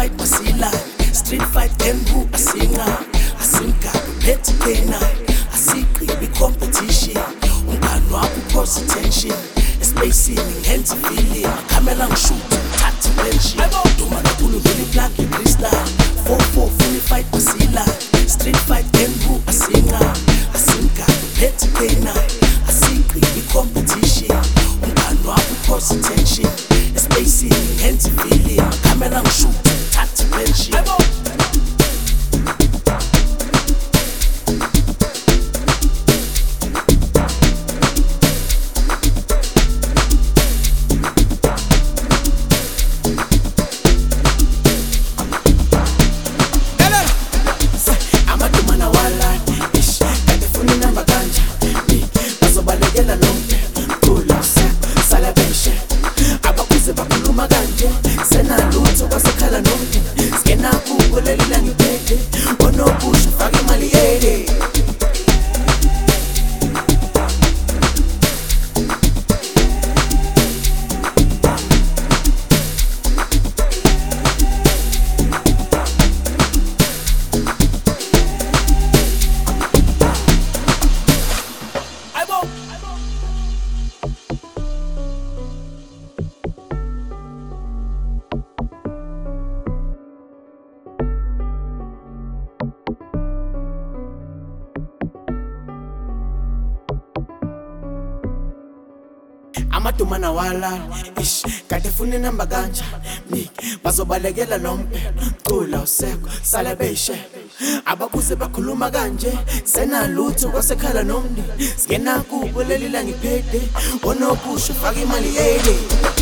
fight masila, street fight embu asinga, asinga kuphethe K9, asigqibi competition, umngani wakho cause tension, espacing ngenza feeling, camera ngishoot, thatha pension, duma kakhulu vele plug crystal, 4-4 fully fight masila, street fight embu asinga, asinga kuphethe K9, asigqibi competition, umngani wakho cause tension, espacing ngenza feeling, camera ngishoot, thatha pension. Amadumana wala ish kade fune namba ganja mik bazobalekela lompe cula useko sala beshe abakuze bakhuluma kanje sena lutho kwasekhala nomni singena kubo leli la ngiphethe onobusho faka imali yele.